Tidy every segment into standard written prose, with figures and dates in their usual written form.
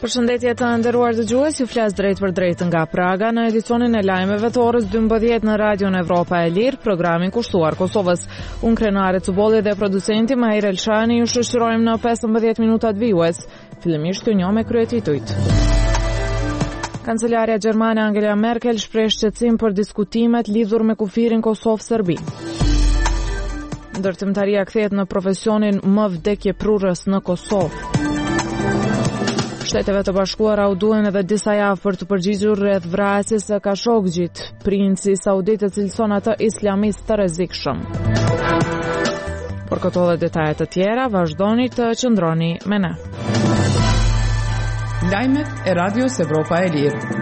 Përshëndetje të nderuar dëgjues, ju flas drejt për drejt nga Praga në edicionin e lajmeve të orës 12 në Radion Evropa e Lirë, programin kushtuar Kosovës. Unë krenare Cubolli dhe producenti Mahir Elshani ju shoqërojmë në 15 minutat vijues. Fillimisht ju njoh me kryetitujt. Kancelaria gjermane Angela Merkel shpreh shqetësim për diskutimet lidhur me kufirin Kosovë-Serbi. Ndërtimtaria kthehet në profesionin më vdekjeprurës në Kosovë. Shteteve të Bashkuara u duhen edhe disa javë për të përgjigjur rreth vrasjes së Khashogjit, princi saudit e cilëson atë islamist të rrezikshëm. Për këto dhe detajet të tjera, vazhdoni të qëndroni me ne. Lajmet e Radios Evropa e Lirë.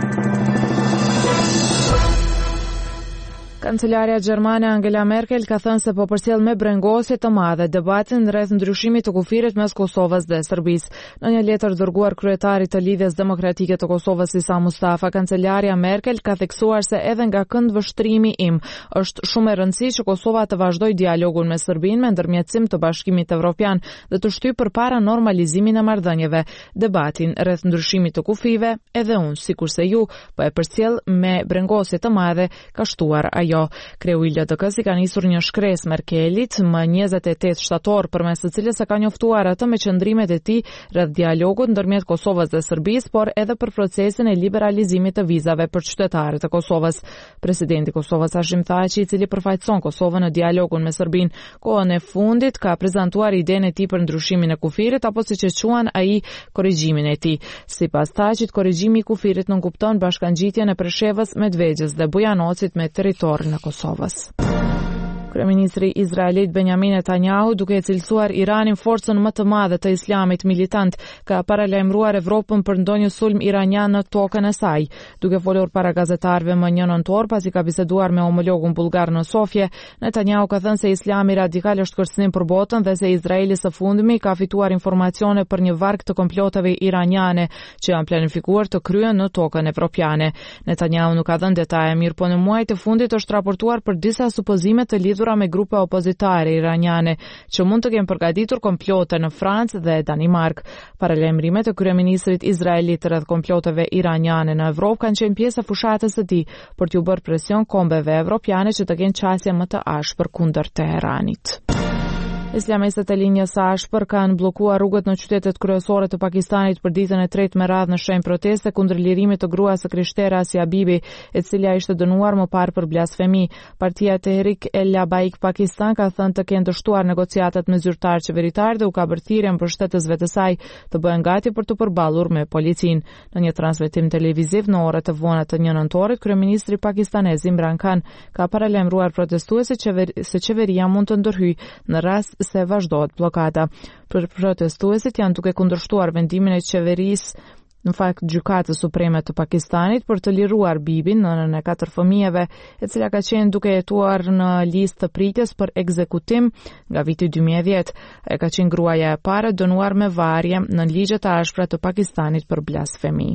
Kancelaria gjermane Angela Merkel ka thënë se po përcjell me brengosje të madhe debatin rreth ndryshimit të kufirit mes Kosovës dhe Serbisë. Në një letër dërguar kryetarit të Lidhjes Demokratike të Kosovës Isa Mustafa, kancelaria Merkel ka theksuar se edhe nga këndvështrimi im është shumë e rëndësishme që Kosova të vazhdojë dialogun me Serbinë me ndërmjetësim të Bashkimit Evropian dhe të shtyjë përpara normalizimin e marrëdhënieve. Debatin rreth ndryshimit të kufive edhe unë, sikurse ju, po e përcjell me brengosje të madhe, ka shtuar ajo. Kreu i LDK-s ka nisur një shkresë Merkelit më 28 shtator, përmes së cilës ka njoftuar atë me qëndrimet e tij rreth dialogut ndërmjet Kosovës dhe Serbisë, por edhe për procesin e liberalizimit të vizave për qytetarët e Kosovës. Presidenti i Kosovës Hashim Thaçi, i cili përfaqëson Kosovën në dialogun me Serbinë, kohën e fundit ka prezantuar idenë e tij për ndryshimin e kufirit, apo siç e quan ai, korrigjimin e tij. Sipas Thaçit, korrigjimi i kufirit nënkupton bashkangjitjen e Preshevës, Medvegjës dhe Bujanocit me territor në Kosovës. Kryeministri izraelit Benjamin Netanyahu, duke e cilësuar Iranin forcën më të madhe të islamit militant, ka paralajmëruar Evropën për ndonjë sulm iranian në tokën e saj. Duke folur para gazetarëve më 1 nëntor, pasi ka biseduar me homologun bullgar në Sofje, Netanyahu ka thënë se Islami radikal është kërcënim për botën dhe se Izraeli së fundmi ka fituar informacione për një varg të komplotave iraniane që janë planifikuar të kryen në tokën evropiane. Netanyahu nuk ka dhënë detaje, mirë po në muajt e fundit është raportuar për disa supozime të lidhura me grupe opozitare iraniane që mund të kenë përgatitur komplote në Francë dhe Danimark. Paralajmërimet e kryeministrit izraelit rreth komploteve iraniane në Evropë kanë qenë pjesë e fushatës së tij për t'u bërë presion kombeve evropiane që të kenë qasje më të ashpër kundër Teheranit. Islamistët e linjës së ashpër kanë bllokuar rrugët në qytetet kryesore të Pakistanit për ditën e tretë me radhë në shenjë proteste kundër lirimit të gruas së krishtere Asia Bibi, e cila ishte dënuar më parë për blasfemi. Partia Tehrik el-Labaik Pakistan ka thënë të kenë dështuar negociatat me zyrtar qeveritar dhe u ka bërë thirrje mbështetësve të saj të bëhen gati për të përballur me policinë. Në një transmetim televiziv në orët e vona të 1 nëntorit, kryeministri pakistanez Imran Khan ka paralajmëruar protestuesit se qeveria mund të ndërhyjë në rast se vazhdohet bllokada. Protestuesit janë duke kundërshtuar vendimin e qeverisë, në fakt gjykatës supreme të Pakistanit, për të liruar Bibin, nënën e 4 fëmijëve, e cila ka qenë duke jetuar në listë të pritjes për ekzekutim nga viti 2010. E ka qenë gruaja e parë dënuar me varje në ligjet e ashpra të Pakistanit për blasfemi.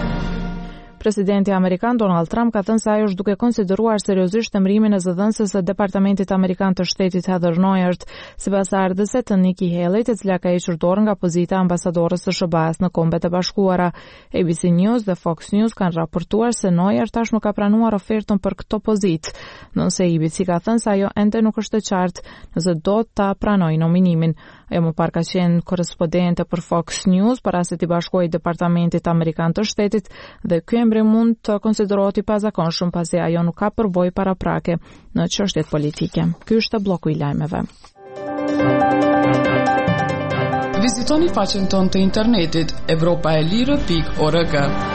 Presidenti amerikan Donald Trump ka thënë se ai është duke konsideruar seriozisht emërimin e zëdhënëses së Departamentit Amerikan të Shtetit Heather Nauert, sipas ardhëse të Nikki Haley, e cila ka hequr dorë nga pozita e ambasadores së SBA-s në Kombet e Bashkuara. ABC News dhe Fox News kanë raportuar se Nauert tashmë ka pranuar ofertën për këtë pozitë, nëse ABC ka thënë se ajo ende nuk është e qartë nëse do ta pranojë nominimin. Ajo më parë ka qenë korrespondente për Fox News para se t'i bashkohej Departamentit Amerikan të Shtetit dhe ky mund të konsiderohet i pazakonshëm pasi ajo nuk ka përvojë paraprake në çështjet politike. Ky është bloku i lajmeve. Vizitoni faqen tonë të internetit europaelire.org.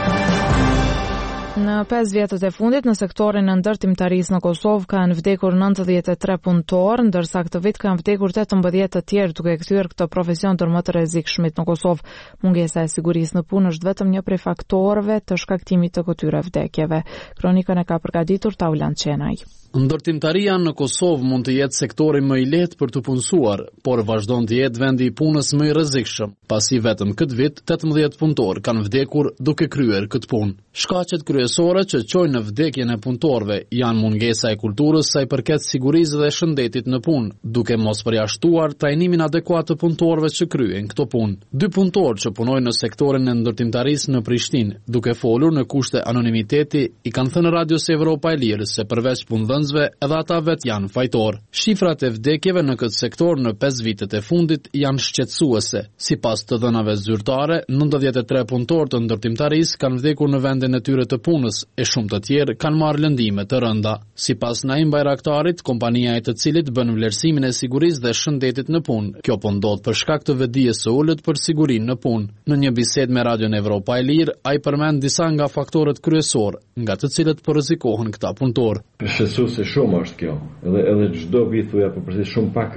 Në 5 vjetët e fundit, në sektorin e ndërtimtarisë në Kosovë kanë vdekur 93 punëtor, ndërsa këtë vit kanë vdekur 18 të tjerë, duke kthyer këtë profesion ndër më të rrezikshmit në Kosovë. Mungesa e sigurisë në punë është vetëm një prej faktorëve të shkaktimit të këtyre vdekjeve. Kronikën e ka përgatitur Taulant Qenaj. Ndërtimtaria në Kosovë mund të jetë sektori më i lehtë për të punësuar, por vazhdon të jetë vendi i punës më i rrezikshëm, pasi vetëm këtë vit 18 punëtor kanë vdekur duke kryer këtë punë. Shkaqet kryesore që çojnë në vdekjen e punëtorëve janë mungesa e kulturës sa i përket sigurisë dhe shëndetit në punë, duke mos përjashtuar trajnimin adekuat të punëtorëve që kryejnë këto punë. 2 punëtorë që punojnë në sektorin e ndërtimtarisë në Prishtinë, duke folur në kushte anonimiteti, i kanë thënë Radios Evropa e Lirë se përveç punëdhënësve edhe ata vet janë fajtor. Shifrat e vdekjeve në këtë sektor në 5 vitet e fundit janë shqetësuese. Sipas të dhënave zyrtare, 93 punëtorë të ndërtimtarisë kanë vdekur në vendin e tyre të punës, e shumë të tjerë kanë marrë lëndime të rënda. Sipas Naim Bajraktarit, kompania e të cilit bën vlerësimin e sigurisë dhe shëndetit në punë, kjo po ndodh për shkak të vedijes së ulët për sigurinë në punë. Në një bisedë me Radion Evropa e Lirë, ai përmend disa nga faktorët kryesorë, nga të cilët po rrezikohen këta punëtorë. Se shumë është kjo. Edhe çdo vit thuja po përse shumë pak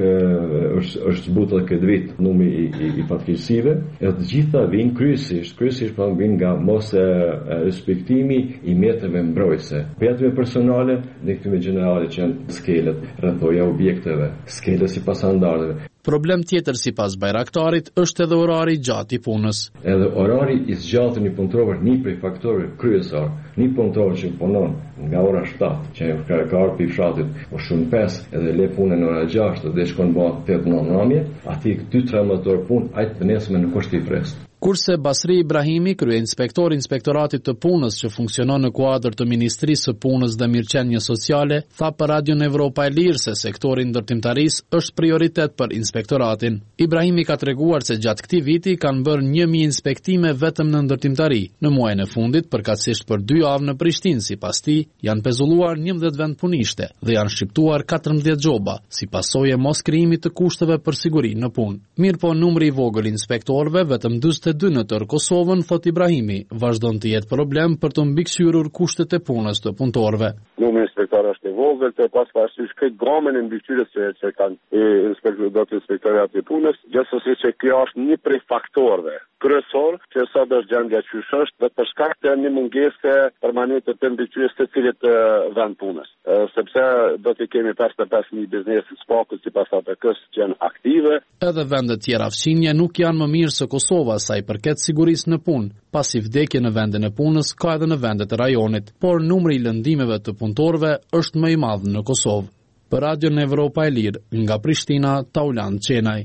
është zbutur këtë vit numri i fatkeqësive, edhe të gjitha vijnë kryesisht vinë nga mos respektimi i mjeteve mbrojtëse. Mjeteve personale dhe këtyre generale që janë skelet, rrethoja objekteve, skelet sipas standardeve. Problem tjetër sipas Bajraktarit është edhe orari gjatë i punës. Edhe orari i zgjatën i punëtorëve një prej faktorëve kryesor. Një punëtor që punon nga ora 7, që ka arpi i fshatit, o shumë 5, edhe le punën në ora 6 dhe shkon bëhet 8-9 namje, aty 2-3 orë punë, ai të nesme në kusht i freskët. Kurse Basri Ibrahimi, kryeinspektor i Inspektoratit të Punës që funksionon në kuadër të Ministrisë së Punës dhe Mirëqenie Sociale, tha për Radion Evropa e Lirë se sektori ndërtimtarisë është prioritet për inspektoratin. Ibrahimi ka treguar se gjatë këtij viti kanë bërë 1000 inspektime vetëm në ndërtimtari. Në muajin e fundit, përkatësisht për 2 javë në Prishtinë, sipas tij, janë pezulluar 11 vend punishte dhe janë shqiptuar 14 gjoba, si pasojë e mos krijimit të kushteve për sigurinë në punë. Mirëpo numri i vogël inspektorëve, vetëm 42 në tërë Kosovën, thot Ibrahimi, vazhdon të jetë problem për të mbikëqyrur kushtet e punës të punëtorëve. Numri inspektorëve është i vogël, të pavarësisht këtë gamën e mbikëqyrjes që kanë inspektorati i punës, gjithsesi që kjo është një prej faktorëve kryesor që sot është gjendja që është dhe për shkak të një mungesë permanente të mbikëqyrjes të cilit vend punës. Sepse do të kemi 55.000 biznese spaku sipas APK-s që janë aktive. Edhe vendet tjera fqinje nuk janë më mirë se Kosova sa i përket sigurisë në punë, pasi vdekje në vendin e punës ka edhe në vendet e rajonit, por numri i lëndimeve të punëtorëve është më i madh në Kosovë. Për Radion Evropa e Lirë, nga Prishtina, Taulan Qenaj.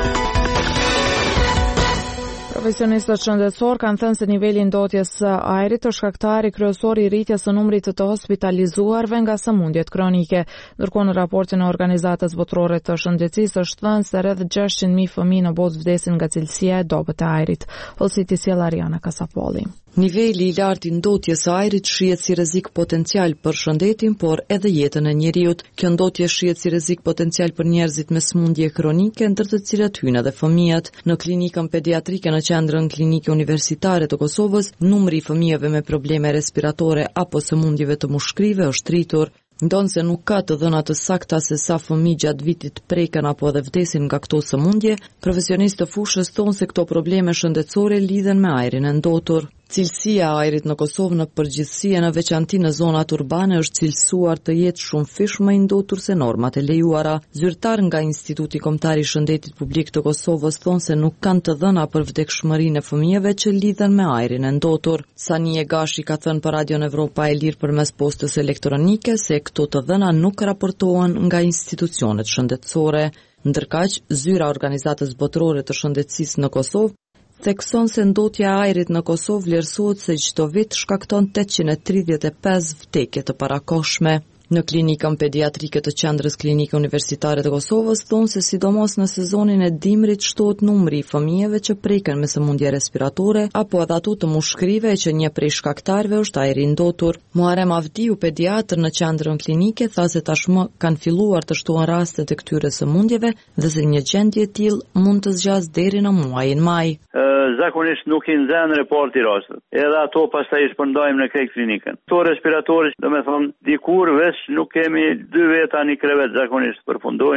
Profesionistët shëndetësor kanë thënë se niveli i ndotjes së ajrit është shkaktari kryesor i rritjes së numrit të hospitalizuarve nga sëmundjet kronike. Ndërkohë në raportin e Organizatës Botërore të Shëndetësisë është thënë se rreth 600.000 fëmijë në botë vdesin nga cilësia e dobët e ajrit. Hollësiti sjell Ariana Kasapolli. Niveli i lartë i ndotjes së ajrit shihet si rrezik potencial për shëndetin, por edhe jetën e njeriut. Kjo ndotje shihet si rrezik potencial për njerëzit me sëmundje kronike, ndër të cilat hyjnë edhe fëmijët. Në klinikën pediatrike në qendrën klinike universitare të Kosovës, numri i fëmijëve me probleme respiratore apo sëmundjeve të mushkrive është rritur. Ndonse nuk ka të dhëna të sakta se sa fëmijë gjatë vitit preken apo edhe vdesin nga këto sëmundje, profesionistë të fushës thonë se këto probleme shëndetësore lidhen me ajrin e ndotur. Cilësia e ajrit në Kosovë në përgjithësi e në veçanti në zonat urbane është cilësuar të jetë shumë fish më i ndotur se normat e lejuara. Zyrtar nga Instituti Kombëtar i Shëndetit Publik të Kosovës thonë se nuk kanë të dhëna për vdekshmërinë e fëmijëve që lidhen me ajrin e ndotur. Sani Gashi ka thënë për Radion Evropa e Lirë përmes postës elektronike se këto të dhëna nuk raportohen nga institucionet shëndetësore. Ndërkaq, zyra Organizatës Botërore të Shëndetësisë në Kosovë thekson se ndotja e ajrit në Kosovë vlerësohet se çdo vit shkakton 835 vdekje të parakohshme. Në klinikën pediatrike të qendrës klinike universitare të Kosovës thonë se sidomos në sezonin e dimrit shtohet numri i fëmijëve që preken me sëmundje respiratore apo edhe ato të mushkrive që një prej shkaktarëve është ajri i ndotur. Muharrem Avdiu, pediatër në qendrën klinike, tha se tashmë kanë filluar të shtohen rastet e këtyre sëmundjeve dhe se një gjendje e tillë mund të zgjasë deri në muajin maj. Zakonisht nuk i nxjerrin reporti rastet. Edhe ato pastaj i shpërndajmë në krejt klinikën. Këto respiratorë, domethënë, dikur veç nuk kemi 2 veta një krevet zakonisht përfundojnë.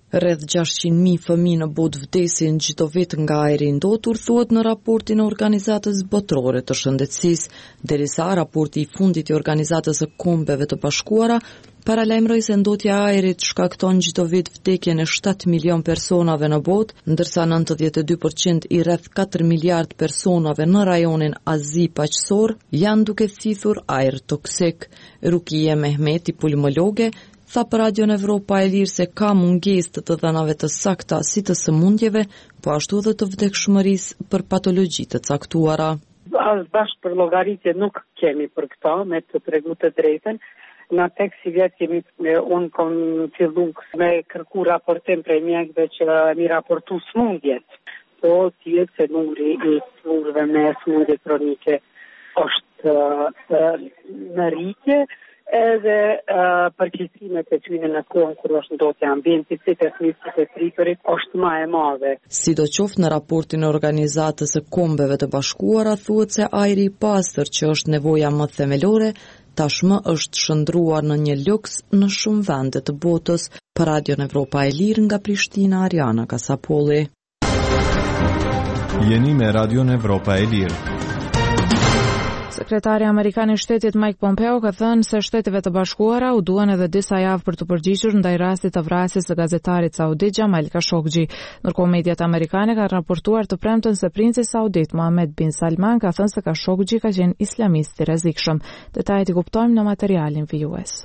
Rreth 600.000 fëmijë në botë vdesin çdo vit nga ajri i ndotur, thuhet në raportin e Organizatës Botërore të Shëndetësisë, derisa raporti i fundit i Organizatës së Kombeve të Bashkuara paralajmëroi se ndotja e ajrit shkakton çdo vit vdekjen e 7 milion personave në botë, ndërsa 92% i rreth 4 miliard personave në rajonin Azi paqësor janë duke thithur ajër toksik. Rukia Mehmeti, pulmologe, tha për Radion Evropa e Lirë se ka mungesë të dhënave të sakta si të sëmundjeve, po ashtu edhe të vdekshmërisë për patologji të caktuara. As bashkë për llogaritje nuk kemi për këto, me të tregu të drejtën. Në tek si vjetë kemi, unë kom fillu me kërku raportim prej mjekëve që mi raportu smundjet. Po, si vjetë se numri i smundjeve me smundje kronike është në rritje, edhe përkësimet e tyre në kohën kur është ndotja ambientit, si të fëmijët e priturit, është më e madhe. Sidoqoftë në raportin e Organizatës së Kombeve të Bashkuara thuhet se ajri i pastër që është nevoja më themelore, tashmë është shndruar në një luks në shumë vende të botës. Për Radion Evropa e Lirë nga Prishtina, Ariana Kasapolli. Jeni me Radion Evropa e Lirë. Sekretari Amerikan i Shtetit Mike Pompeo ka thënë se Shteteve të Bashkuara u duan edhe disa javë për të përgjigjur ndaj rastit të vrasjes së gazetarit saudit Jamal Khashoggi. Ndërkohë mediat amerikane kanë raportuar të premten se princi saudit Mohammed bin Salman ka thënë se Khashoggi ka qenë islamist i rrezikshëm. Detajet i kuptojmë në materialin vijues.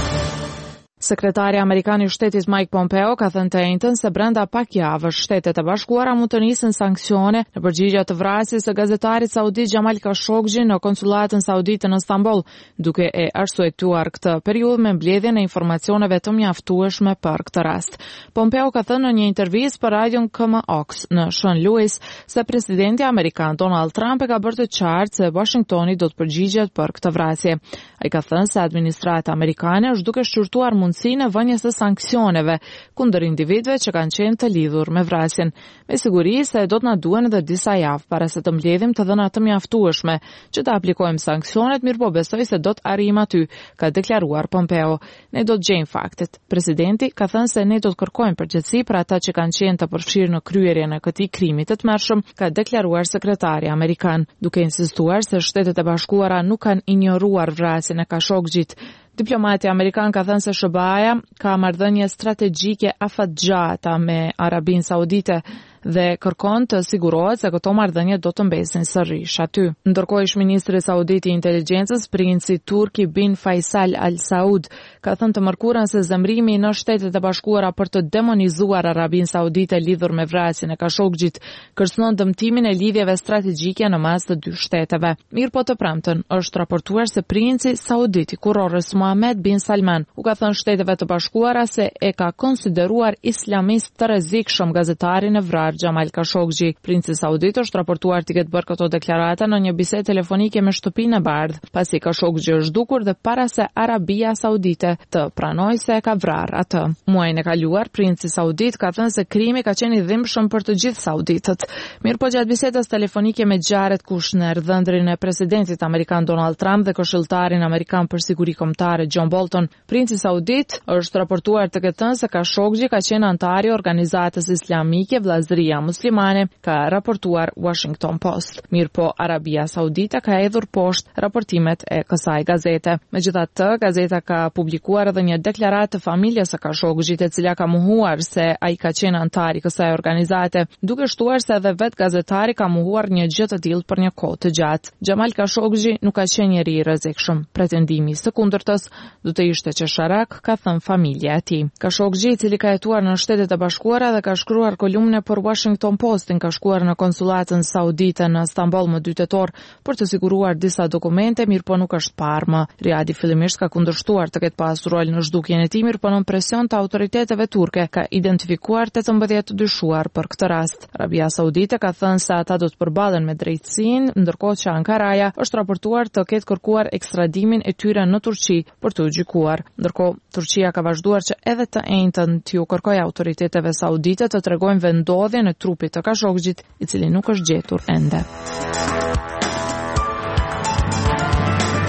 Sekretari Amerikan i Shtetit Mike Pompeo ka thënë të njëjtën se brenda pak javësh Shtetet e Bashkuara mund të nisin sanksione në përgjigje të vrasjes së gazetarit saudit Jamal Khashoggi në konsulatën saudite në Istanbul, duke e arsyetuar këtë periudhë me mbledhjen e informacioneve të mjaftueshme për këtë rast. Pompeo ka thënë në një intervistë për radion KMOX në St. Louis se presidenti amerikan Donald Trump e ka bërë të qartë se Washingtoni do të përgjigjet për këtë vrasje. Ai ka thënë se administrata amerikane është duke shqyrtuar mundësinë e vënies së sanksioneve kundër individëve që kanë qenë të lidhur me vrasjen. Me siguri se do të na duhen edhe disa javë para se të mbledhim të dhëna të mjaftueshme që të aplikojmë sanksionet, mirëpo besoj se do të arrijmë aty, ka deklaruar Pompeo. Ne do të gjejmë faktet. Presidenti ka thënë se ne do të kërkojmë përgjegjësi për ata që kanë qenë të përfshirë në kryerjen e këtij krimi të tmerrshëm, ka deklaruar sekretari amerikan, duke insistuar se Shtetet e Bashkuara nuk kanë injoruar vrasjen e Khashogjit. Diplomati amerikan ka thënë se SBA-ja ka marrëdhënie strategjike afatgjata me Arabinë Saudite dhe kërkon të sigurohet se këto marrëdhënie do të mbesin sërish aty. Ndërkohë ish-ministri saudit i inteligjencës, princi Turki bin Faisal Al Saud, ka thënë të mërkurën se zemrimi në Shtetet e Bashkuara për të demonizuar Arabinë Saudite lidhur me vrasjen e Khashogjit kërcënon dëmtimin e lidhjeve strategjike në mes të dy shteteve. Mirëpo të premten është raportuar se princi saudit i kurorës Mohammed bin Salman u ka thënë Shteteve të Bashkuara se e ka konsideruar islamist të rrezikshëm gazetarin e vrarë Jamal Khashoggi. Princi saudit është raportuar të ketë bërë këto deklarata në një bisedë telefonike me Shtëpinë e Bardhë, pasi Khashoggi është dukur dhe para se Arabia Saudite të pranojë se e ka vrarë atë. Muajin e kaluar, princi saudit ka thënë se krimi ka qenë i dhimbshëm për të gjithë sauditët. Mirëpo gjatë bisedës telefonike me Jared Kushner, dhëndrin e presidentit amerikan Donald Trump dhe këshilltarin amerikan për siguri kombëtare John Bolton, princi saudit është raportuar të ketë thënë se Khashoggi ka qenë antar i organizatës islamike Vllazëria Muslimane, ka raportuar Washington Post. Mirëpo Arabia Saudite ka hedhur poshtë raportimet e kësaj gazete. Megjithatë, gazeta ka publikuar edhe një deklaratë të familjes së Khashogjit, e cila ka mohuar se ai ka qenë antar i kësaj organizate, duke shtuar se edhe vet gazetari ka mohuar një gjë të tillë për një kohë të gjatë. Jamal Khashoggi nuk ka qenë njeri i rrezikshëm. Pretendimi i së kundërtës do të ishte qesharak, ka thënë familja e tij. Khashoggi, i cili ka jetuar në Shtetet e Bashkuara dhe ka shkruar kolumne për Washington Postin, ka shkuar në konsulatën saudite në Istanbul më 2 tetor për të siguruar disa dokumente, mirëpo nuk është parë më. Riadi fillimisht ka kundërshtuar të ketë pasur rol në zhdukjen e tij, mirëpo në presion të autoriteteve turke ka identifikuar 18 të dyshuar për këtë rast. Arabia Saudite ka thënë se ata do të përballen me drejtësinë, ndërkohë që Ankaraja është raportuar të ketë kërkuar ekstradimin e tyre në Turqi për të gjykuar. Ndërkohë Turqia ka vazhduar që edhe të njëjtën t'ju kërkojë autoriteteve saudite të tregojnë vendodhjen e trupit të Khashogjit, i cili nuk është gjetur ende.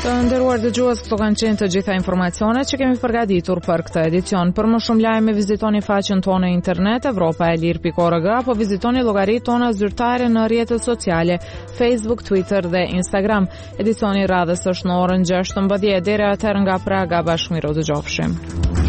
Të nderuar dëgjues, këto kanë qenë të gjitha informacionet që kemi përgatitur për këtë edicion. Për më shumë lajme vizitoni faqen tonë internet evropaelir.org apo vizitoni llogaritë tona zyrtare në rrjetet sociale Facebook, Twitter dhe Instagram. Edicioni i radhës është në orën 16:00. Deri atëherë nga Praga, bashkëmirë dëgjofshim.